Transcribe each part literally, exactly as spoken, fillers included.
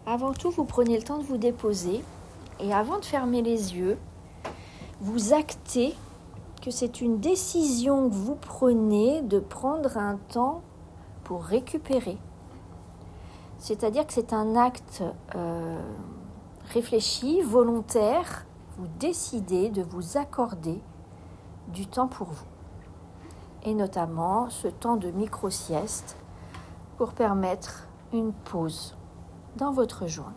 Avant tout, vous prenez le temps de vous déposer et avant de fermer les yeux, vous actez que c'est une décision que vous prenez de prendre un temps pour récupérer. C'est-à-dire que c'est un acte euh, réfléchi, volontaire. Vous décidez de vous accorder du temps pour vous. Et notamment ce temps de micro-sieste pour permettre une pause dans votre journée.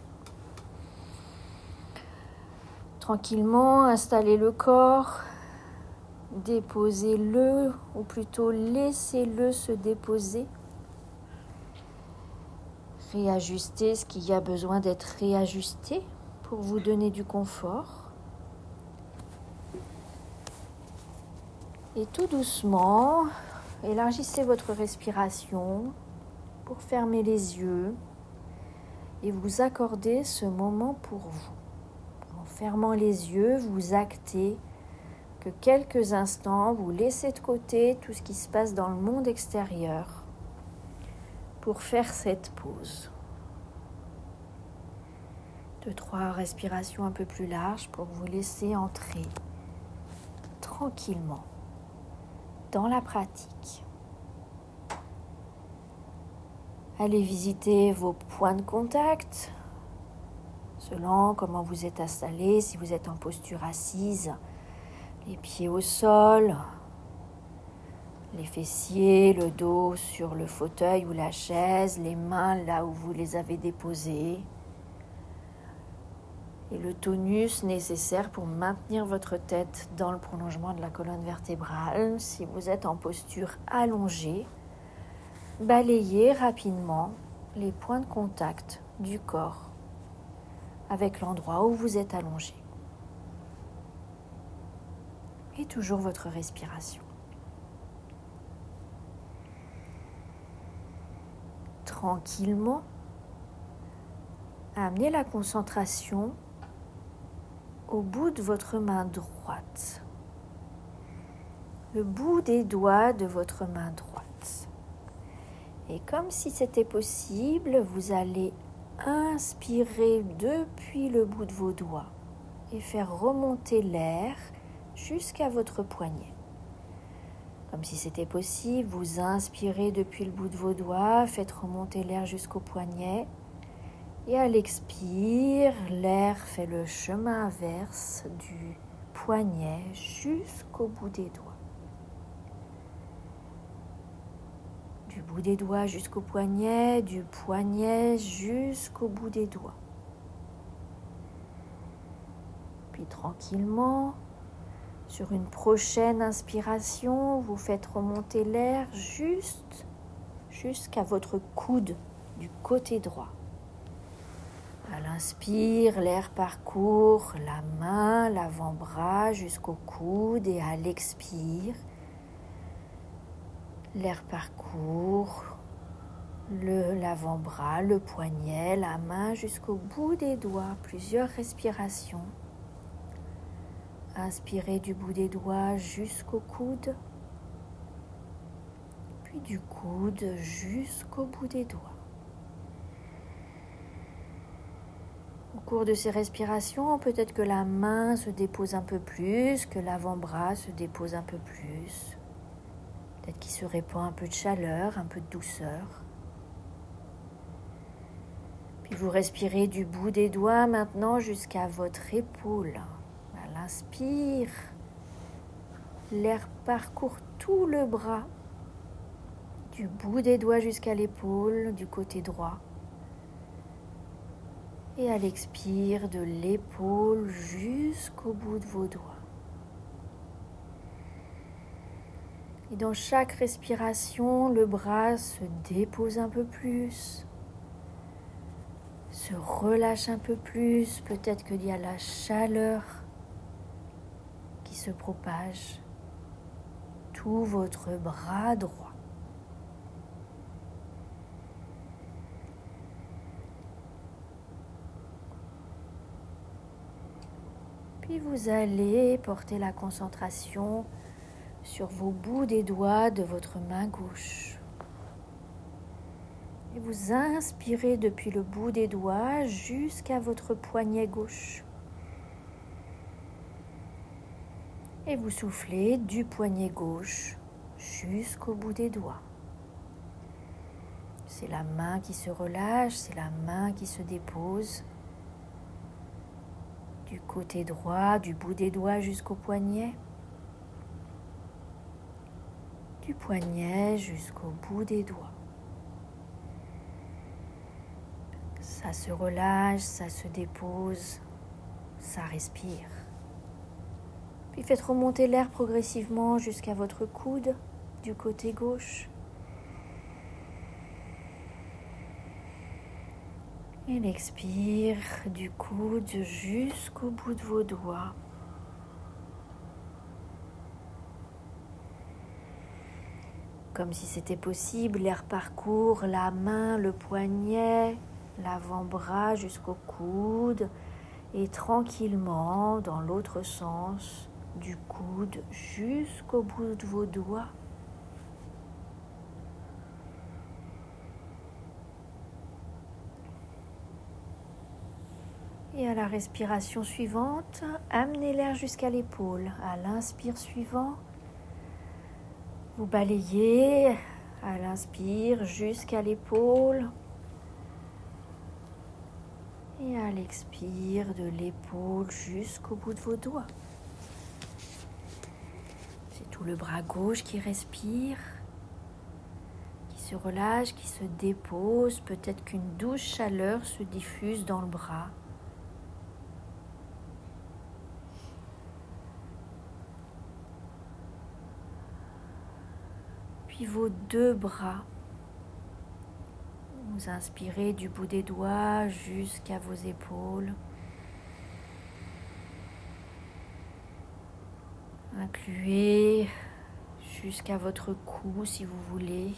Tranquillement, installez le corps, déposez-le, ou plutôt laissez-le se déposer. Réajustez ce qui a besoin d'être réajusté pour vous donner du confort. Et tout doucement, élargissez votre respiration pour fermer les yeux et vous accorder ce moment pour vous. En fermant les yeux, vous actez que quelques instants, vous laissez de côté tout ce qui se passe dans le monde extérieur pour faire cette pause. Deux, trois respirations un peu plus larges pour vous laisser entrer tranquillement dans la pratique. Allez visiter vos points de contact, selon comment vous êtes installé, si vous êtes en posture assise, les pieds au sol, les fessiers, le dos sur le fauteuil ou la chaise, les mains là où vous les avez déposées, et le tonus nécessaire pour maintenir votre tête dans le prolongement de la colonne vertébrale. Si vous êtes en posture allongée, balayez rapidement les points de contact du corps avec l'endroit où vous êtes allongé. Et toujours votre respiration. Tranquillement, amenez la concentration au bout de votre main droite, le bout des doigts de votre main droite. Et comme si c'était possible, vous allez inspirer depuis le bout de vos doigts et faire remonter l'air jusqu'à votre poignet. Comme si c'était possible, vous inspirez depuis le bout de vos doigts, faites remonter l'air jusqu'au poignet. Et à l'expire, l'air fait le chemin inverse du poignet jusqu'au bout des doigts. Du bout des doigts jusqu'au poignet, du poignet jusqu'au bout des doigts. Puis tranquillement, sur une prochaine inspiration, vous faites remonter l'air juste jusqu'à votre coude du côté droit. À l'inspire, l'air parcourt la main, l'avant-bras jusqu'au coude et à l'expire, l'air parcourt le, l'avant-bras, le poignet, la main jusqu'au bout des doigts. Plusieurs respirations. Inspirez du bout des doigts jusqu'au coude, puis du coude jusqu'au bout des doigts. Au cours de ces respirations, peut-être que la main se dépose un peu plus, que l'avant-bras se dépose un peu plus. Peut-être qu'il se répand un peu de chaleur, un peu de douceur. Puis vous respirez du bout des doigts maintenant jusqu'à votre épaule. À l'inspire, l'air parcourt tout le bras, du bout des doigts jusqu'à l'épaule, du côté droit. Et à l'expire, de l'épaule jusqu'au bout de vos doigts. Et dans chaque respiration, le bras se dépose un peu plus, se relâche un peu plus. Peut-être qu'il y a la chaleur qui se propage. Tout votre bras droit. Puis vous allez porter la concentration sur vos bouts des doigts de votre main gauche. Et vous inspirez depuis le bout des doigts jusqu'à votre poignet gauche. Et vous soufflez du poignet gauche jusqu'au bout des doigts. C'est la main qui se relâche, c'est la main qui se dépose. Du côté droit, du bout des doigts jusqu'au poignet. Du poignet jusqu'au bout des doigts. Ça se relâche, ça se dépose, ça respire. Puis faites remonter l'air progressivement jusqu'à votre coude du côté gauche. Et l'expire du coude jusqu'au bout de vos doigts. Comme si c'était possible, l'air parcourt la main, le poignet, l'avant-bras jusqu'au coude et tranquillement dans l'autre sens, du coude jusqu'au bout de vos doigts. Et à la respiration suivante, amenez l'air jusqu'à l'épaule. À l'inspire suivant, vous balayez à l'inspire jusqu'à l'épaule. Et à l'expire, de l'épaule jusqu'au bout de vos doigts. C'est tout le bras gauche qui respire, qui se relâche, qui se dépose. Peut-être qu'une douce chaleur se diffuse dans le bras. Puis vos deux bras. Vous inspirez du bout des doigts jusqu'à vos épaules. Incluez jusqu'à votre cou si vous voulez.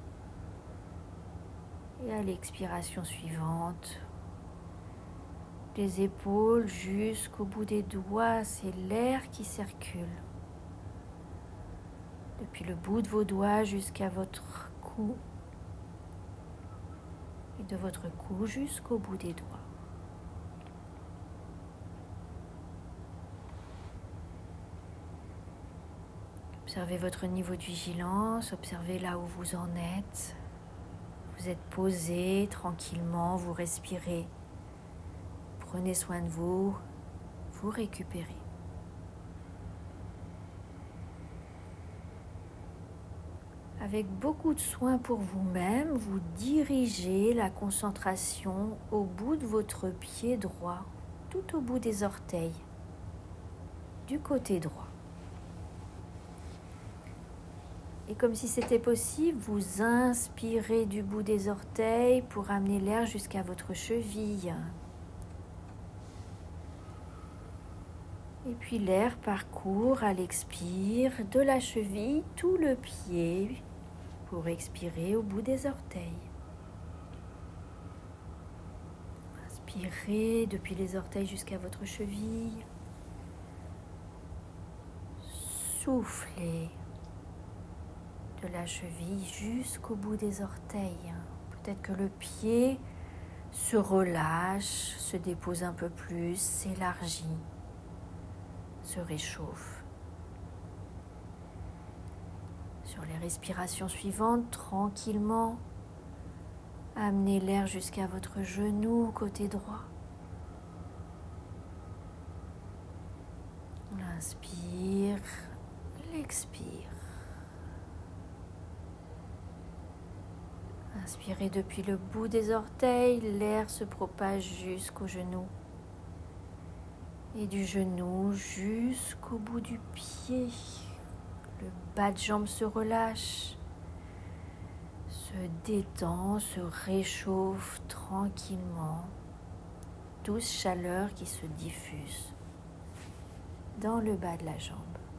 Et à l'expiration suivante, les épaules jusqu'au bout des doigts, c'est l'air qui circule. Depuis le bout de vos doigts jusqu'à votre cou. Et de votre cou jusqu'au bout des doigts. Observez votre niveau de vigilance, observez là où vous en êtes. Vous êtes posé tranquillement, vous respirez. Prenez soin de vous, vous récupérez. Avec beaucoup de soin pour vous-même, vous dirigez la concentration au bout de votre pied droit, tout au bout des orteils, du côté droit. Et comme si c'était possible, vous inspirez du bout des orteils pour amener l'air jusqu'à votre cheville. Et puis l'air parcourt à l'expire de la cheville tout le pied pour expirer au bout des orteils. Inspirez depuis les orteils jusqu'à votre cheville. Soufflez de la cheville jusqu'au bout des orteils. Peut-être que le pied se relâche, se dépose un peu plus, s'élargit, se réchauffe. Sur les respirations suivantes, tranquillement, amenez l'air jusqu'à votre genou côté droit. L'inspire, l'expire. Inspirez depuis le bout des orteils, l'air se propage jusqu'au genou. Et du genou jusqu'au bout du pied. Le bas de jambe se relâche, se détend, se réchauffe tranquillement. Douce chaleur qui se diffuse dans le bas de la jambe.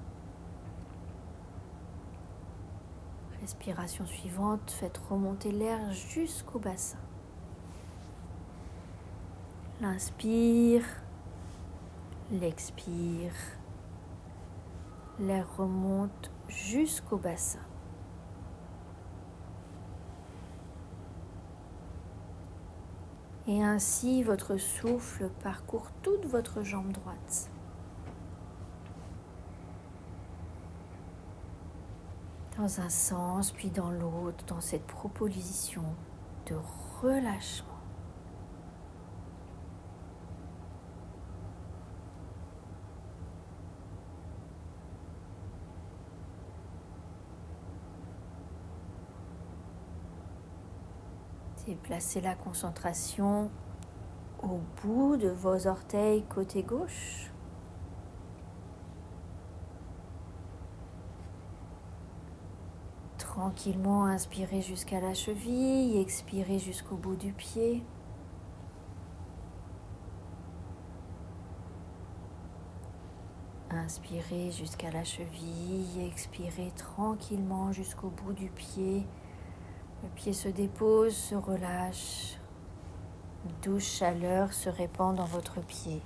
Respiration suivante, faites remonter l'air jusqu'au bassin. L'inspire, l'expire. L'air remonte jusqu'au bassin. Et ainsi, votre souffle parcourt toute votre jambe droite. Dans un sens, puis dans l'autre, dans cette proposition de relâchement. Déplacez la concentration au bout de vos orteils côté gauche. Tranquillement, inspirez jusqu'à la cheville, expirez jusqu'au bout du pied. Inspirez jusqu'à la cheville, expirez tranquillement jusqu'au bout du pied. Le pied se dépose, se relâche. Une douce chaleur se répand dans votre pied.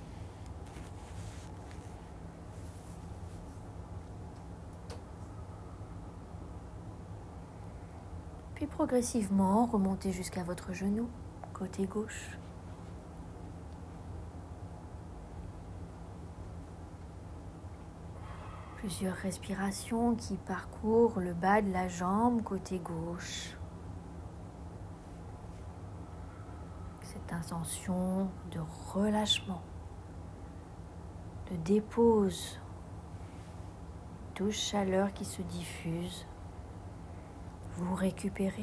Puis progressivement, remontez jusqu'à votre genou, côté gauche. Plusieurs respirations qui parcourent le bas de la jambe, côté gauche. Cette intention de relâchement, de dépose, douce chaleur qui se diffuse. Vous récupérez.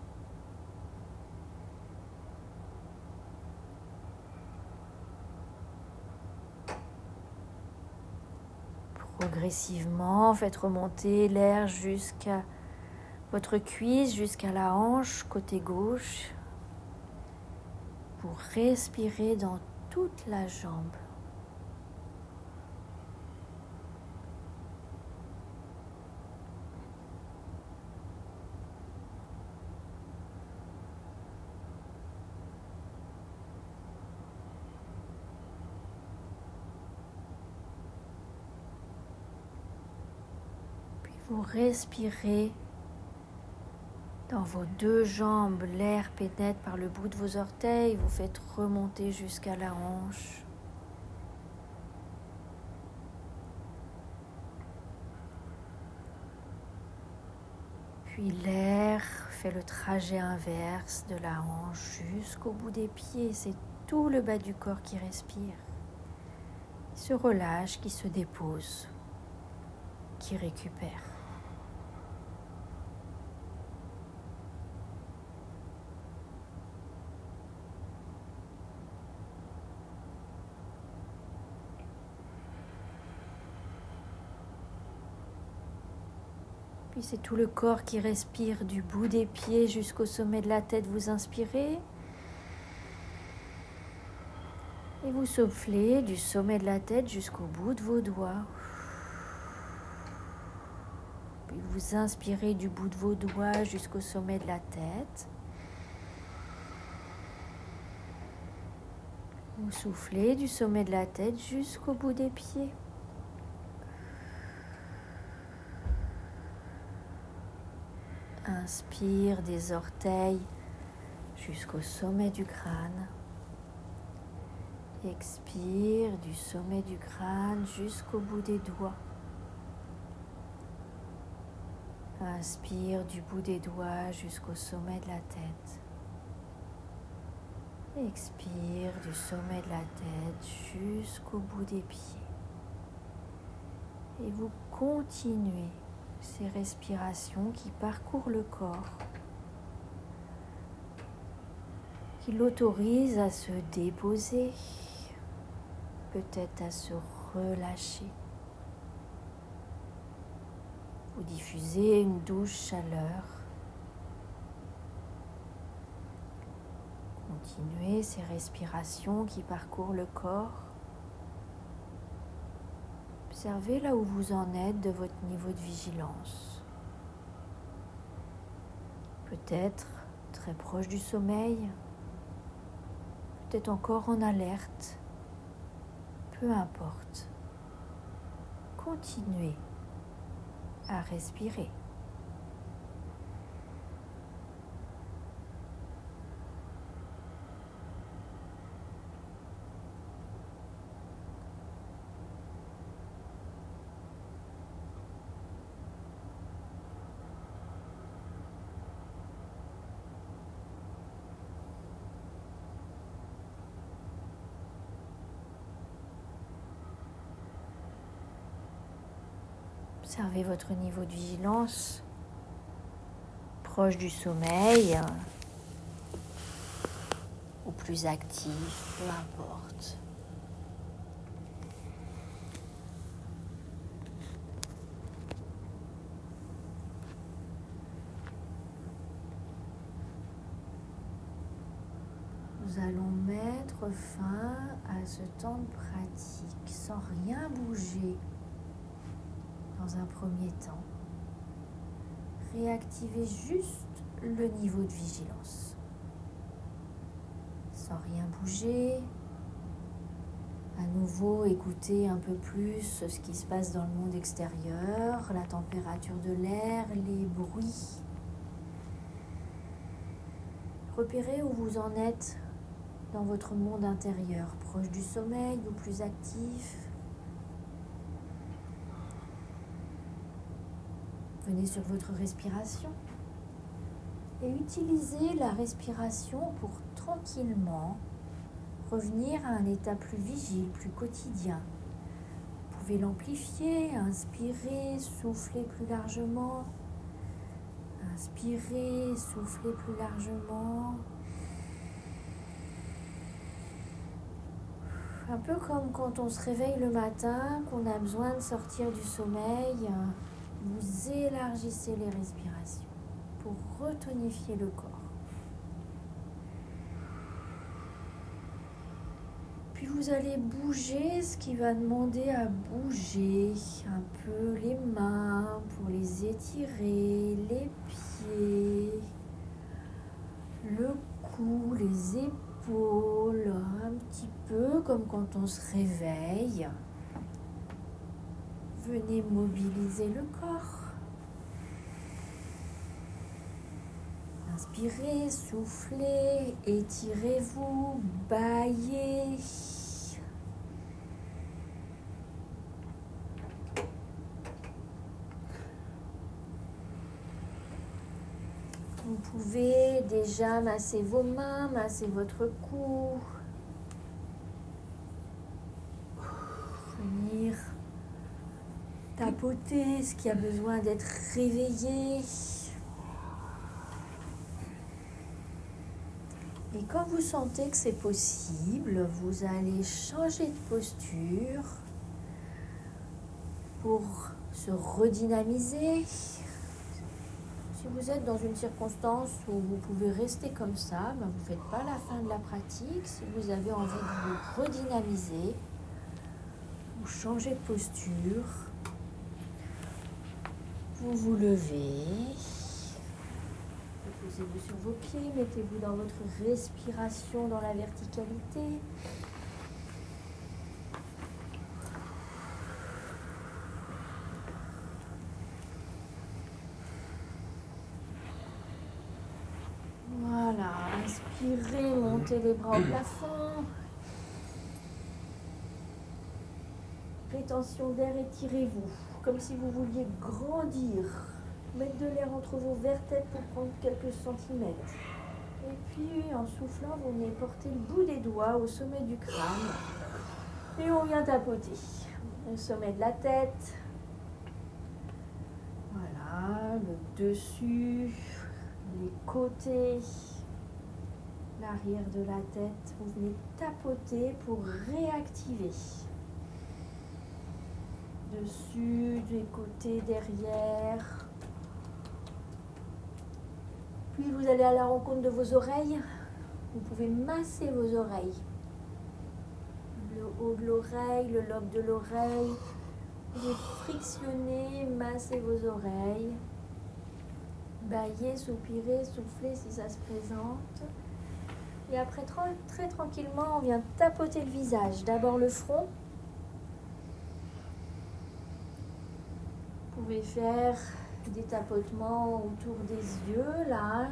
Progressivement, faites remonter l'air jusqu'à votre cuisse, jusqu'à la hanche, côté gauche, pour respirer dans toute la jambe. Vous respirez dans vos deux jambes, l'air pénètre par le bout de vos orteils, vous faites remonter jusqu'à la hanche. Puis l'air fait le trajet inverse de la hanche jusqu'au bout des pieds, c'est tout le bas du corps qui respire, qui se relâche, qui se dépose, qui récupère. Puis c'est tout le corps qui respire du bout des pieds jusqu'au sommet de la tête. Vous inspirez et vous soufflez du sommet de la tête jusqu'au bout de vos doigts. Puis vous inspirez du bout de vos doigts jusqu'au sommet de la tête. Vous soufflez du sommet de la tête jusqu'au bout des pieds. Inspire des orteils jusqu'au sommet du crâne. Expire du sommet du crâne jusqu'au bout des doigts. Inspire du bout des doigts jusqu'au sommet de la tête. Expire du sommet de la tête jusqu'au bout des pieds. Et vous continuez ces respirations qui parcourent le corps, qui l'autorisent à se déposer, peut-être à se relâcher. Vous diffusez une douce chaleur. Continuez ces respirations qui parcourent le corps. Observez là où vous en êtes de votre niveau de vigilance. Peut-être très proche du sommeil, peut-être encore en alerte. Peu importe. Continuez à respirer. Observez votre niveau de vigilance proche du sommeil ou plus actif, peu importe. Nous allons mettre fin à ce temps de pratique sans rien bouger dans un premier temps. Réactivez juste le niveau de vigilance. Sans rien bouger. À nouveau, écoutez un peu plus ce qui se passe dans le monde extérieur, la température de l'air, les bruits. Repérez où vous en êtes dans votre monde intérieur, proche du sommeil ou plus actif. Venez sur votre respiration et utilisez la respiration pour tranquillement revenir à un état plus vigile, plus quotidien. Vous pouvez l'amplifier, inspirer, souffler plus largement. Inspirez, soufflez plus largement. Un peu comme quand on se réveille le matin, qu'on a besoin de sortir du sommeil, vous élargissez les respirations pour retonifier le corps. Puis vous allez bouger ce qui va demander à bouger un peu les mains pour les étirer, les pieds, le cou, les épaules, un petit peu comme quand on se réveille. Venez mobiliser le corps. Inspirez, soufflez, étirez-vous, bâillez. Vous pouvez déjà masser vos mains, masser votre cou. Venir tapoter ce qui a besoin d'être réveillé. Et quand vous sentez que c'est possible, vous allez changer de posture pour se redynamiser. Si vous êtes dans une circonstance où vous pouvez rester comme ça, ben vous ne faites pas la fin de la pratique. Si vous avez envie de vous redynamiser, vous changez de posture. Vous vous levez. Posez-vous sur vos pieds, mettez-vous dans votre respiration dans la verticalité. Voilà, inspirez, montez les bras au plafond. Rétention d'air, étirez-vous, comme si vous vouliez grandir. Mettre de l'air entre vos vertèbres pour prendre quelques centimètres. Et puis, en soufflant, vous venez porter le bout des doigts au sommet du crâne. Et on vient tapoter. Le sommet de la tête. Voilà, le dessus, les côtés, l'arrière de la tête. Vous venez tapoter pour réactiver. Dessus, des côtés, derrière. Puis vous allez à la rencontre de vos oreilles. Vous pouvez masser vos oreilles. Le haut de l'oreille, le lobe de l'oreille. Vous pouvez frictionner, masser vos oreilles. Bailler, soupirer, souffler si ça se présente. Et après, très tranquillement, on vient tapoter le visage. D'abord le front. Vous pouvez faire des tapotements autour des yeux, là.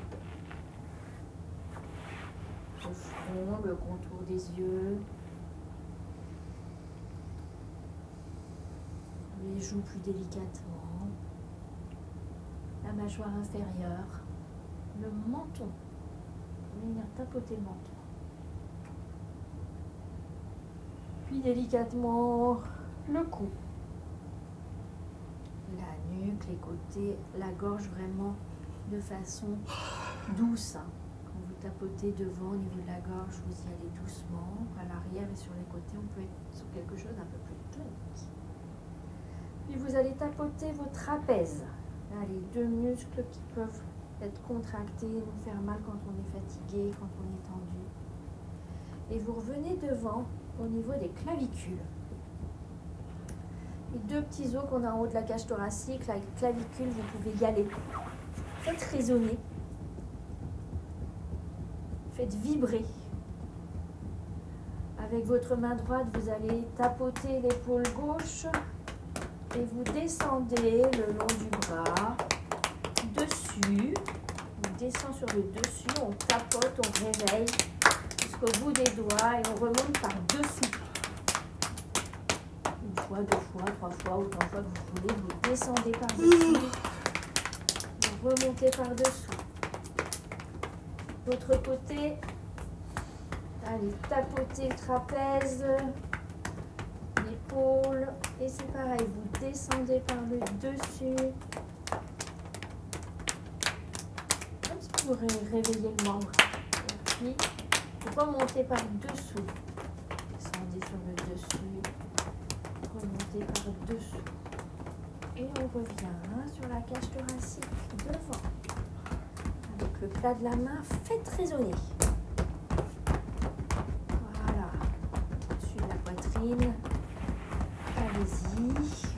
Le front, le contour des yeux. Les joues plus délicatement. La mâchoire inférieure. Le menton. Vous allez venir tapoter le menton. Puis délicatement le cou. la nuque, les côtés, la gorge vraiment de façon douce. Quand vous tapotez devant au niveau de la gorge, vous y allez doucement. À l'arrière et sur les côtés, on peut être sur quelque chose d'un peu plus tonique. Puis vous allez tapoter vos trapèzes. Là, les deux muscles qui peuvent être contractés, nous faire mal quand on est fatigué, quand on est tendu. Et vous revenez devant au niveau des clavicules. Les deux petits os qu'on a en haut de la cage thoracique, la clavicule, vous pouvez y aller. Faites résonner. Faites vibrer. Avec votre main droite, vous allez tapoter l'épaule gauche et vous descendez le long du bras, dessus. On descend sur le dessus, on tapote, on réveille jusqu'au bout des doigts et on remonte par dessous. Une fois, deux fois, trois fois, autant de fois que vous voulez, vous descendez par dessus, vous remontez par dessous. L'autre côté, allez tapoter le trapèze, l'épaule, et c'est pareil, vous descendez par le dessus. Comme si vous réveillez le membre. Et puis, vous remontez par dessous. Descendez sur le dessus, remontez par dessous. Et on revient sur la cage thoracique devant. Avec le plat de la main, faites résonner. Voilà. Au-dessus de la poitrine. Allez-y.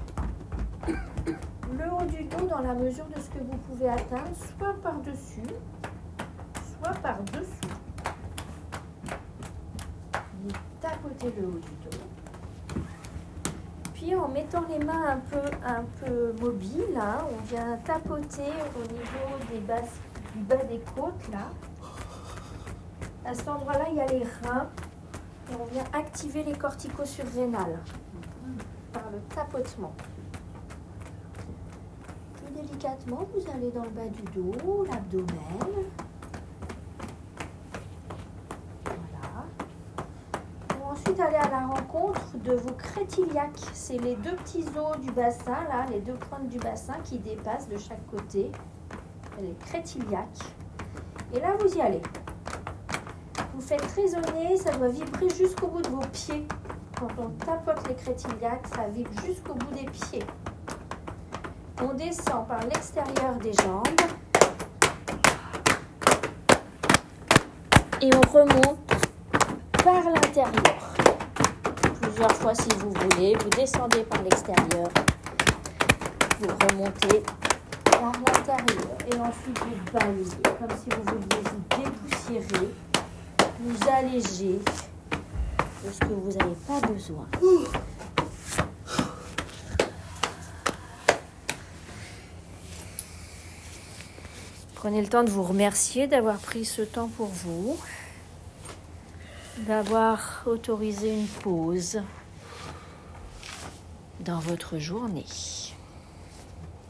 Le haut du dos dans la mesure de ce que vous pouvez atteindre, soit par-dessus, soit par-dessous. Vous tapotez le haut du dos. Puis en mettant les mains un peu, un peu mobiles, hein, on vient tapoter au niveau des basses, du bas des côtes, là. À cet endroit-là, il y a les reins. Et on vient activer les cortico-surrénales par le tapotement. Plus délicatement, vous allez dans le bas du dos, l'abdomen. Voilà. Pour ensuite aller à la rencontre de vos crétiliaques. C'est les deux petits os du bassin, là, les deux pointes du bassin qui dépassent de chaque côté. Les crétiliaques. Et là, vous y allez. Vous faites résonner, ça doit vibrer jusqu'au bout de vos pieds. Quand on tapote les crétiliaques, ça vibre jusqu'au bout des pieds. On descend par l'extérieur des jambes. Et on remonte par l'intérieur. Plusieurs fois si vous voulez. Vous descendez par l'extérieur. Vous remontez par l'intérieur. Et ensuite vous balayez. Comme si vous vouliez vous dépoussiérer. Vous alléger de ce que vous n'avez pas besoin. Prenez le temps de vous remercier d'avoir pris ce temps pour vous, d'avoir autorisé une pause dans votre journée.